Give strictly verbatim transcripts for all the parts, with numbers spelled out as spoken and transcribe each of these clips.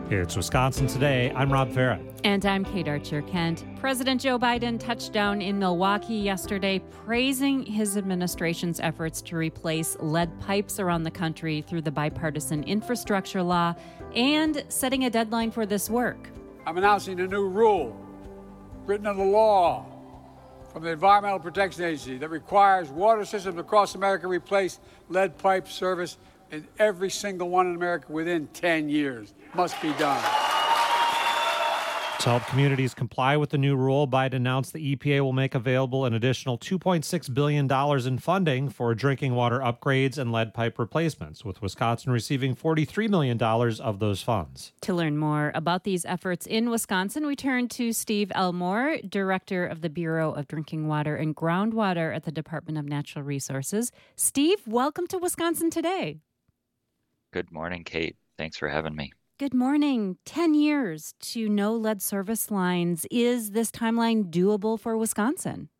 It's Wisconsin Today. I'm Rob Farah. And I'm Kate Archer-Kent. President Joe Biden touched down in Milwaukee yesterday, praising his administration's efforts to replace lead pipes around the country through the bipartisan infrastructure law and setting a deadline for this work. I'm announcing a new rule, written into law from the Environmental Protection Agency, that requires water systems across America replace lead pipe service in every single one in America within ten years. Must be done. To help communities comply with the new rule, Biden announced the E P A will make available an additional two point six billion dollars in funding for drinking water upgrades and lead pipe replacements, with Wisconsin receiving forty-three million dollars of those funds. To learn more about these efforts in Wisconsin, we turn to Steve Elmore, Director of the Bureau of Drinking Water and Groundwater at the Department of Natural Resources. Steve, welcome to Wisconsin Today. Good morning, Kate. Thanks for having me. Good morning. Ten years to no lead service lines. Is this timeline doable for Wisconsin?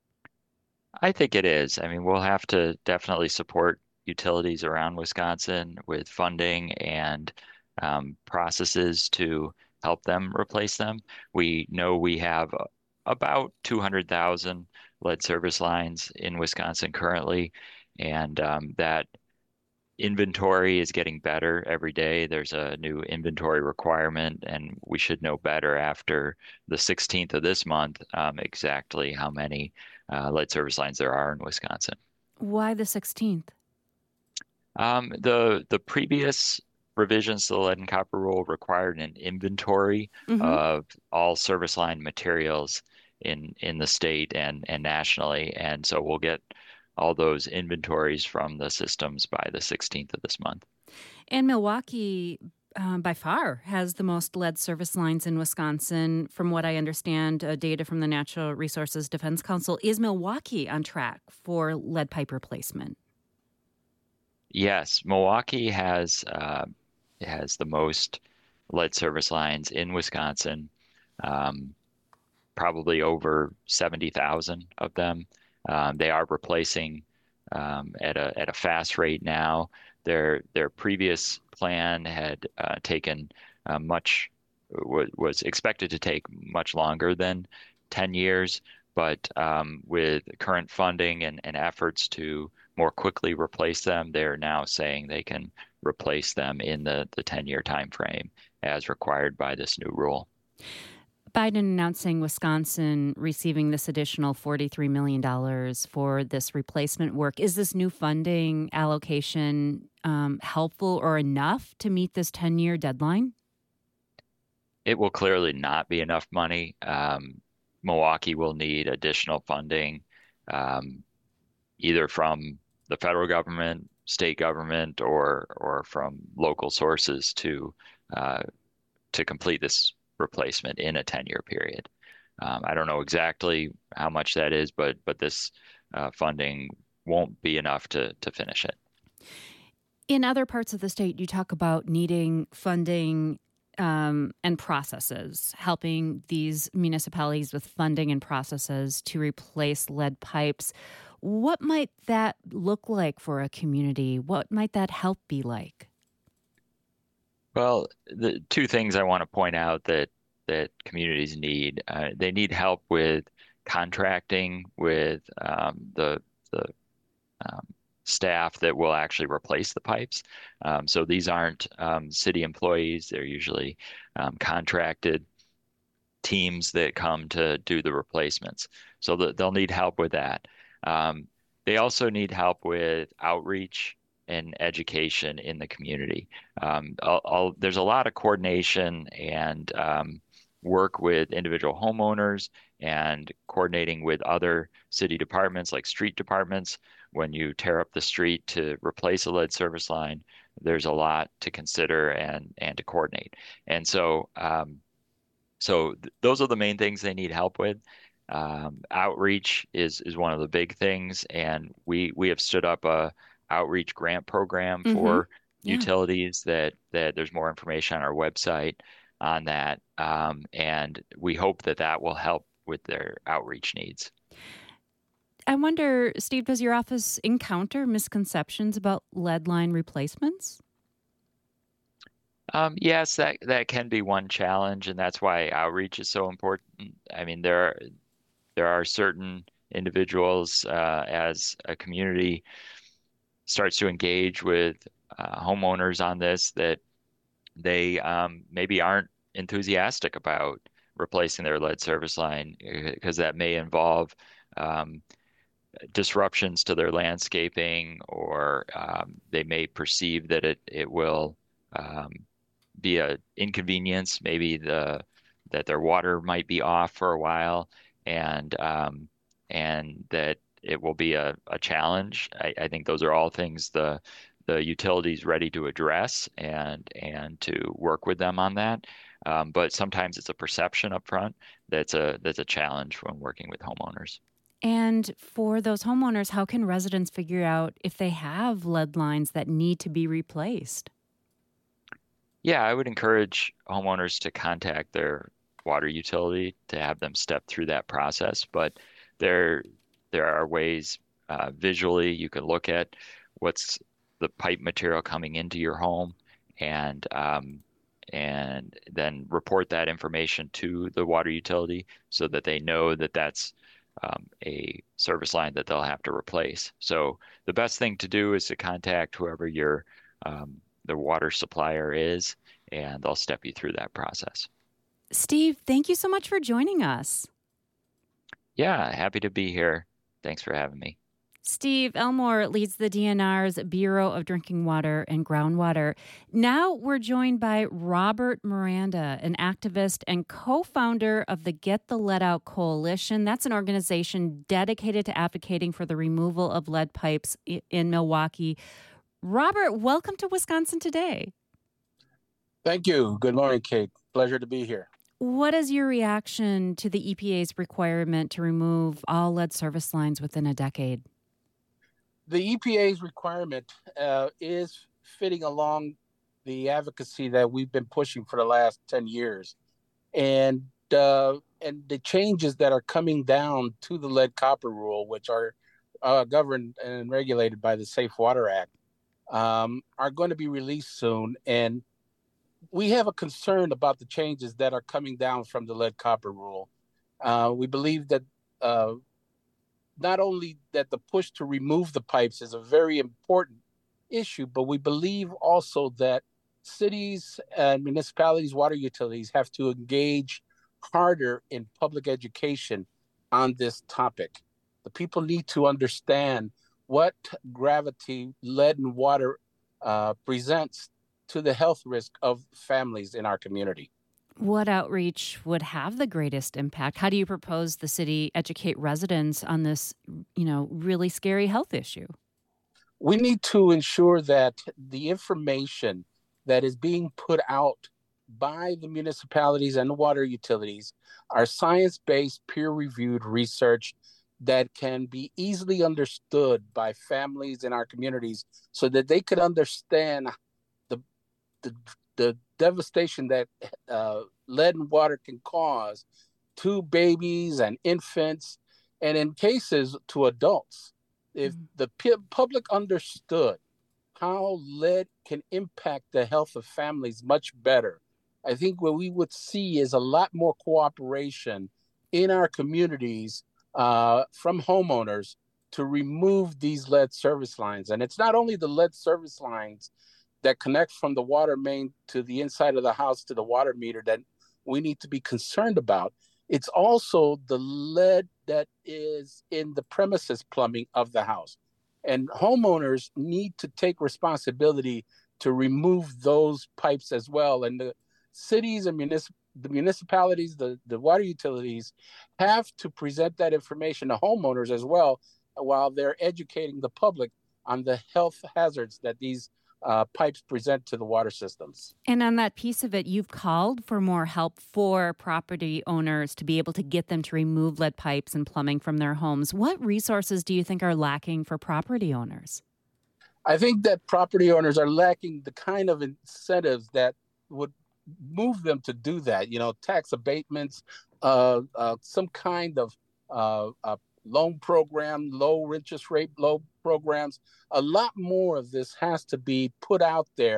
I think it is. I mean, we'll have to definitely support utilities around Wisconsin with funding and um, processes to help them replace them. We know we have about two hundred thousand lead service lines in Wisconsin currently, and um, that inventory is getting better every day. There's a new inventory requirement, and we should know better after the sixteenth of this month um, exactly how many uh, lead service lines there are in Wisconsin. Why the sixteenth? Um, the the previous revisions to the lead and copper rule required an inventory mm-hmm. of all service line materials in in the state and and nationally, and so we'll get all those inventories from the systems by the sixteenth of this month. And Milwaukee, um, by far, has the most lead service lines in Wisconsin. From what I understand, uh, data from the Natural Resources Defense Council, is Milwaukee on track for lead pipe replacement? Yes, Milwaukee has uh, has the most lead service lines in Wisconsin, um, probably over seventy thousand of them. Um, they are replacing um, at a at a fast rate now. Their their previous plan had uh, taken uh, much w- was expected to take much longer than ten years, but um, with current funding and, and efforts to more quickly replace them, they're now saying they can replace them in the the ten year time frame as required by this new rule. Biden announcing Wisconsin receiving this additional forty-three million dollars for this replacement work. Is this new funding allocation um, helpful or enough to meet this ten year deadline? It will clearly not be enough money. Um, Milwaukee will need additional funding, um, either from the federal government, state government, or or from local sources to uh, to complete this replacement in a ten year period. Um, I don't know exactly how much that is, but but this uh, funding won't be enough to to finish it. In other parts of the state, you talk about needing funding um, and processes, helping these municipalities with funding and processes to replace lead pipes. What might that look like for a community? What might that help be like? Well, the two things I want to point out that that communities need, uh, they need help with contracting with um, the the um, staff that will actually replace the pipes. Um, so these aren't um, city employees; they're usually um, contracted teams that come to do the replacements. So that they'll need help with that. Um, they also need help with outreach and education in the community. Um, I'll, I'll, there's a lot of coordination and um, work with individual homeowners and coordinating with other city departments like street departments. When you tear up the street to replace a lead service line, there's a lot to consider and and to coordinate. And so, um, so th- those are the main things they need help with. Um, outreach is is one of the big things, and we we have stood up a outreach grant program Mm-hmm. for Yeah. utilities that that there's more information on our website on that, um, and we hope that that will help with their outreach needs. I wonder, Steve, does your office encounter misconceptions about lead line replacements? Um, yes, that that can be one challenge, and that's why outreach is so important. I mean, there are, there are certain individuals uh, as a community starts to engage with uh, homeowners on this that they um, maybe aren't enthusiastic about replacing their lead service line because that may involve um, disruptions to their landscaping, or um, they may perceive that it it will um, be a inconvenience. Maybe the that their water might be off for a while, and um, and that it will be a, a challenge. I, I think those are all things the the utilities ready to address and and to work with them on that. Um, but sometimes it's a perception up front that's a that's a challenge when working with homeowners. And for those homeowners, how can residents figure out if they have lead lines that need to be replaced? Yeah, I would encourage homeowners to contact their water utility to have them step through that process. But there, there are ways uh, visually you can look at what's the pipe material coming into your home, and um, and then report that information to the water utility so that they know that that's um, a service line that they'll have to replace. So the best thing to do is to contact whoever your um, the water supplier is, and they'll step you through that process. Steve, thank you so much for joining us. Yeah, happy to be here. Thanks for having me. Steve Elmore leads the D N R's Bureau of Drinking Water and Groundwater. Now we're joined by Robert Miranda, an activist and co-founder of the Get the Lead Out Coalition. That's an organization dedicated to advocating for the removal of lead pipes in Milwaukee. Robert, welcome to Wisconsin Today. Thank you. Good morning, Kate. Pleasure to be here. What is your reaction to the E P A's requirement to remove all lead service lines within a decade? The E P A's requirement uh, is fitting along the advocacy that we've been pushing for the last ten years. And uh, and the changes that are coming down to the lead copper rule, which are uh, governed and regulated by the Safe Water Act, um, are going to be released soon. And we have a concern about the changes that are coming down from the lead copper rule. Uh, we believe that uh, not only that the push to remove the pipes is a very important issue, but we believe also that cities and municipalities, water utilities have to engage harder in public education on this topic. The people need to understand what gravity lead and water uh, presents to the health risk of families in our community. What outreach would have the greatest impact? How do you propose the city educate residents on this, you know, really scary health issue? We need to ensure that the information that is being put out by the municipalities and the water utilities are science-based, peer-reviewed research that can be easily understood by families in our communities so that they could understand the the, the devastation that uh, lead and water can cause to babies and infants, and in cases to adults. If mm-hmm. the p- public understood how lead can impact the health of families much better, I think what we would see is a lot more cooperation in our communities uh, from homeowners to remove these lead service lines. And it's not only the lead service lines that connect from the water main to the inside of the house to the water meter that we need to be concerned about. It's also the lead that is in the premises plumbing of the house. And homeowners need to take responsibility to remove those pipes as well. And the cities and municip- the municipalities, the, the water utilities have to present that information to homeowners as well while they're educating the public on the health hazards that these Uh, pipes present to the water systems. And on that piece of it, you've called for more help for property owners to be able to get them to remove lead pipes and plumbing from their homes. What resources do you think are lacking for property owners? I think that property owners are lacking the kind of incentives that would move them to do that. You know, tax abatements, uh, uh, some kind of uh, uh, loan program, low interest rate, low programs. A lot more of this has to be put out there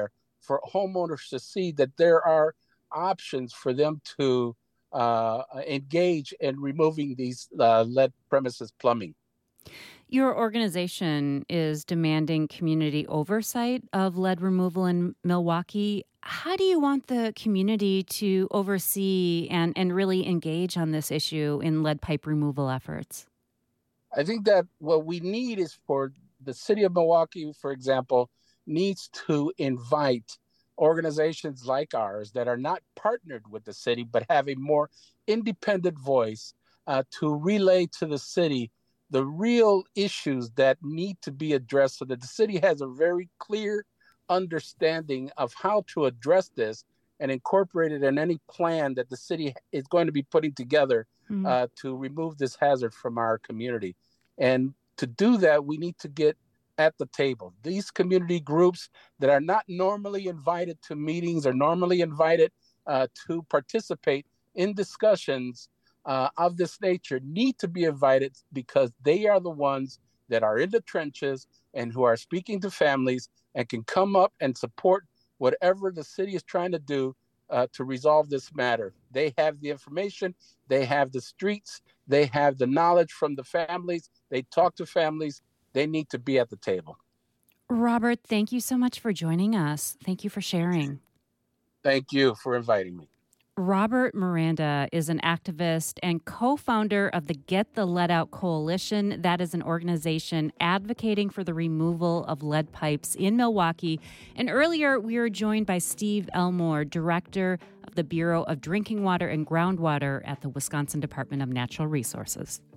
for homeowners to see that there are options for them to uh, engage in removing these uh, lead premises plumbing. Your organization is demanding community oversight of lead removal in Milwaukee. How do you want the community to oversee and, and really engage on this issue in lead pipe removal efforts? I think that what we need is for the city of Milwaukee, for example, needs to invite organizations like ours that are not partnered with the city, but have a more independent voice uh, to relay to the city the real issues that need to be addressed so that the city has a very clear understanding of how to address this and incorporate it in any plan that the city is going to be putting together mm-hmm. uh, to remove this hazard from our community. And to do that, we need to get at the table. These community groups that are not normally invited to meetings or normally invited uh, to participate in discussions uh, of this nature need to be invited because they are the ones that are in the trenches and who are speaking to families and can come up and support whatever the city is trying to do uh, to resolve this matter. They have the information, they have the streets, they have the knowledge from the families, they talk to families, they need to be at the table. Robert, thank you so much for joining us. Thank you for sharing. Thank you for inviting me. Robert Miranda is an activist and co-founder of the Get the Lead Out Coalition. That is an organization advocating for the removal of lead pipes in Milwaukee. And earlier, we were joined by Steve Elmore, director of the Bureau of Drinking Water and Groundwater at the Wisconsin Department of Natural Resources.